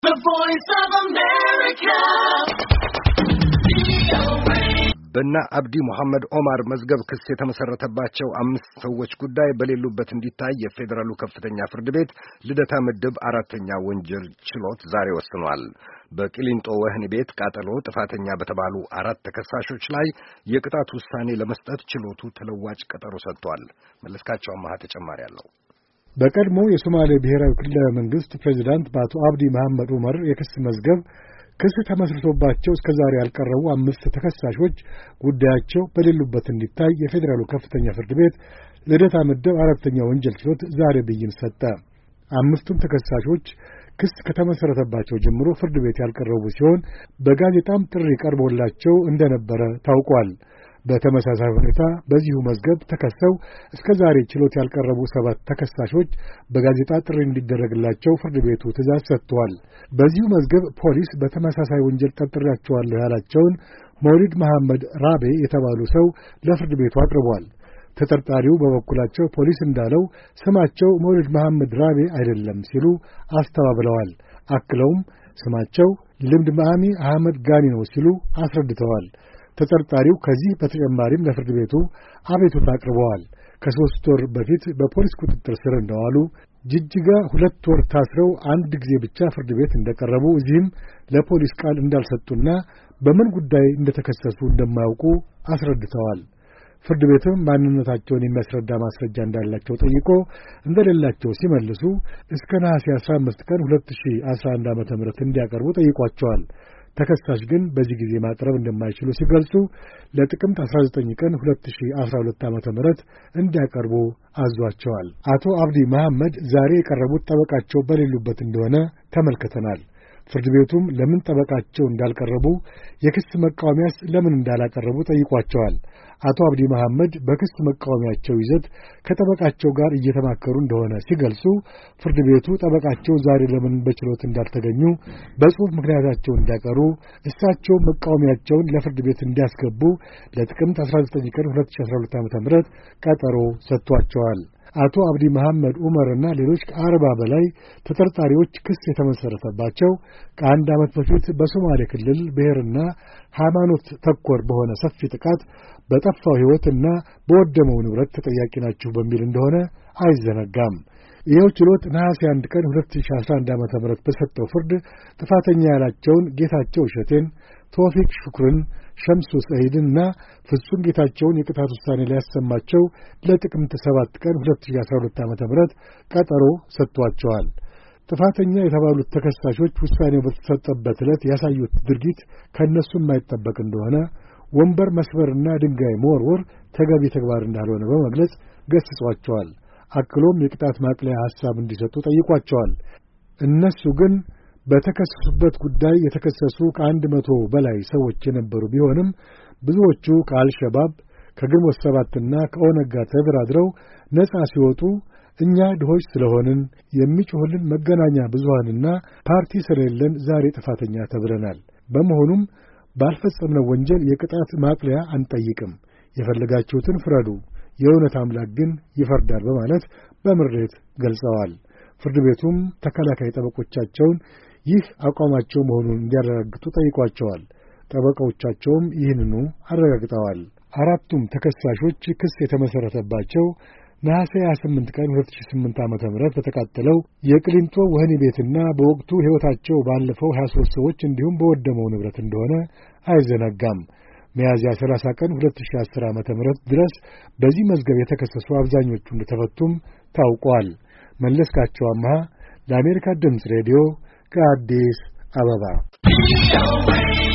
The Voice of America. በእነ አብዲ መሐመድ ኦማር መዝገብ ክስ የተመሰረተባቸው 5 ሰዎች ጉዳይ በሌሉበት እንዲታይ የፌደራሉ ከፍተኛ ፍርድ ቤት ልደታ ምድብ 4ኛ ወንጀል ችሎት ዛሬ ወስኗል። በቂሊንጦ ወህኒ ቤት ቃጠሎ ጥፋተኛ በተባሉ 4 ተከሳሾች ላይ የቅጣት ውሳኔ ለመስጠት ችሎቱ ተለዋጭ ቀጠሮ ሰጥቷል። መለስካቸው አማሃ ተጨማሪ አለው። በቀድሞ የሶማሌ ብሔራዊ ክልላዊ መንግስት ፕሬዝዳንት በአቶ አብዲ መሐመድ ዑመር የክስ መዝገብ ክስ ተመስርቶባቸው እስከ ዛሬ ያልቀረቡ 5 ተከሳሾች ጉዳያቸው በሌሉበት እንዲታይ የፌደራሉ ከፍተኛ ፍርድ ቤት ልደታ ምድብ 4ኛ ወንጀል ችሎት ዛሬ ብይን ሰጠ። 5ቱም ተከሳሾች ክስ ከተመሰረተባቸው ጀምሮ ፍርድ ቤት ያልቀረቡ ሲሆን በጋዜጣም ጥሪ ቀርቦላቸው እንደነበረ ታውቋል። በተመሳሳይ ሁኔታ በዚሁ መዝገብ ተከሰው እስከ ዛሬ ችሎት ያልቀረቡ 7 ተከሳሾች በጋዜጣ ጥሪ እንዲደረግላቸው ፍርድ ቤቱ ትዕዛዝ ሰጥቷል። በዚሁ መዝገብ ፖሊስ በተመሳሳይ ወንጀል ጠርጥሬያቸዋለሁ ያላቸውን መውሊድ መሐመድ ራቤ የተባሉ ሰው ለፍርድ ቤቱ አቅርቧል። ተጠርጣሪው በበኩላቸው ፖሊስ እንዳለው ስማቸው መውሊድ መሐመድ ራቤ አይደለም ሲሉ አስተባብለዋል። አክለውም ስማቸው ልምድ መሐሚ አህመድ ጋኒ ነው ሲሉ አስረድተዋል። ተጠርጣሪው ከዚህ በተጨማሪም ለፍርድ ቤቱ አቤቱታ አቅርበዋል። ከ3 ወር በፊት በፖሊስ ቁጥጥር ስር እንደዋሉ፣ ጅጅጋ 2 ወር ታስረው 1 ጊዜ ብቻ ፍርድ ቤት እንደቀረቡ፣ እዚህም ለፖሊስ ቃል እንዳልሰጡና በምን ጉዳይ እንደተከሰሱ እንደማያውቁ አስረድተዋል። ፍርድ ቤትም ማንነታቸውን የሚያስረዳ ማስረጃ እንዳላቸው ጠይቆ እንደሌላቸው ሲመልሱ እስከ ነሐሴ 15 ቀን 2011 ዓ.ም እንዲያቀርቡ ጠይቋቸዋል። ተከሳሽ ግን በዚህ ጊዜ ማቅረብ እንደማይችሉ ሲገልጹ ለጥቅምት 19 ቀን 2012 ዓ.ም እንዲያቀርቡ አዟቸዋል። አቶ አብዲ መሐመድ ዛሬ የቀረቡት ጠበቃቸው በሌሉበት እንደሆነ ተመልክተናል። ፍርድ ቤቱም ለምን ጠበቃቸው እንዳልቀረቡ፣ የክስ መቃወሚያስ ለምን እንዳላቀረቡ ጠይቋቸዋል። አቶ አብዲ መሐመድ በክስ መቃወሚያቸው ይዘት ከጠበቃቸው ጋር እየተማከሩ እንደሆነ ሲገልጹ ፍርድ ቤቱ ጠበቃቸው ዛሬ ለምን በችሎት እንዳልተገኙ በጽሑፍ ምክንያታቸውን እንዲያቀሩ፣ እሳቸው መቃወሚያቸውን ለፍርድ ቤት እንዲያስገቡ ለጥቅምት 19 ቀን 2012 ዓ.ም ቀጠሮ ሰጥቷቸዋል። አቶ አብዲ መሐመድ ዑመርና ሌሎች ከ40 በላይ ተጠርጣሪዎች ክስ የተመሰረተባቸው ከ1 ዓመት በፊት በሶማሌ ክልል ብሔርና ሃይማኖት ተኮር በሆነ ሰፊ ጥቃት በጠፋው ሕይወትና በወደመው ንብረት ተጠያቂ ናችሁ በሚል እንደሆነ አይዘነጋም። ይኸው ችሎት ነሐሴ 1 ቀን 2011 ዓ.ም በሰጠው ፍርድ ጥፋተኛ ያላቸውን ጌታቸው እሸቴን፣ ቶፊቅ ሹክርን፣ ሸምሱ ሰዒድንና ፍጹም ጌታቸውን የቅጣት ውሳኔ ሊያሰማቸው ለጥቅምት 7 ቀን 2012 ዓ.ም ቀጠሮ ሰጥቷቸዋል። ጥፋተኛ የተባሉት ተከሳሾች ውሳኔው በተሰጠበት ዕለት ያሳዩት ድርጊት ከእነሱ የማይጠበቅ እንደሆነ፣ ወንበር መስበርና ድንጋይ መወርወር ተገቢ ተግባር እንዳልሆነ በመግለጽ ገስጿቸዋል። አክሎም የቅጣት ማቅለያ ሐሳብ እንዲሰጡ ጠይቋቸዋል። እነሱ ግን በተከሰሱበት ጉዳይ የተከሰሱ ከ100 በላይ ሰዎች የነበሩ ቢሆንም ብዙዎቹ ከአልሸባብ ከግንቦት 7ና ከኦነግ ጋር ተደራድረው ነጻ ሲወጡ እኛ ድሆች ስለሆንን የሚጮህልን መገናኛ ብዙሃንና ፓርቲ ስለሌለን ዛሬ ጥፋተኛ ተብለናል። በመሆኑም ባልፈጸምነው ወንጀል የቅጣት ማቅለያ አንጠይቅም፣ የፈለጋችሁትን ፍረዱ፣ የእውነት አምላክ ግን ይፈርዳል በማለት በምሬት ገልጸዋል። ፍርድ ቤቱም ተከላካይ ጠበቆቻቸውን ይህ አቋማቸው መሆኑን እንዲያረጋግጡ ጠይቋቸዋል። ጠበቃዎቻቸውም ይህንኑ አረጋግጠዋል። 4ቱም ተከሳሾች ክስ የተመሰረተባቸው ነሐሴ 28 ቀን 2008 ዓ.ም በተቃጠለው የቅሊንጦ ወህኒ ቤትና በወቅቱ ሕይወታቸው ባለፈው 23 ሰዎች እንዲሁም በወደመው ንብረት እንደሆነ አይዘነጋም። ሚያዝያ 30 ቀን 2010 ዓ.ም ድረስ በዚህ መዝገብ የተከሰሱ አብዛኞቹ እንደተፈቱም ታውቋል። መለስካቸው አማሃ ለአሜሪካ ድምፅ ሬዲዮ ከአዲስ አበባ